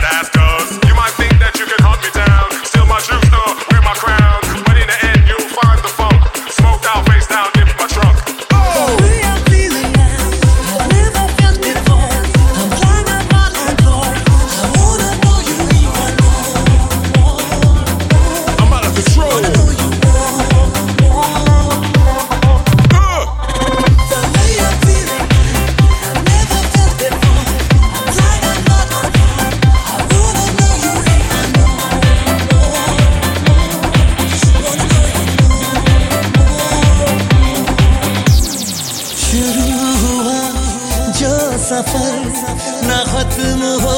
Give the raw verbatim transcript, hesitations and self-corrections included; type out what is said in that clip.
That's cause you might think that you can hunt me down, steal my juice, no, wear my crown, but in the end you'll find the funk, smoked out, face down, dip my trunk. Oh! The way I'm feeling now, I've never felt before. I'm flying up on and board. I wanna know you even more. I'm out of control. Wanna know you more, more. Uh. The way I'm feeling now, I've never felt before. I'm flying up on and board. I wanna know you even more. Wanna know you शुरू हुआ जो सफर ना खत्म हो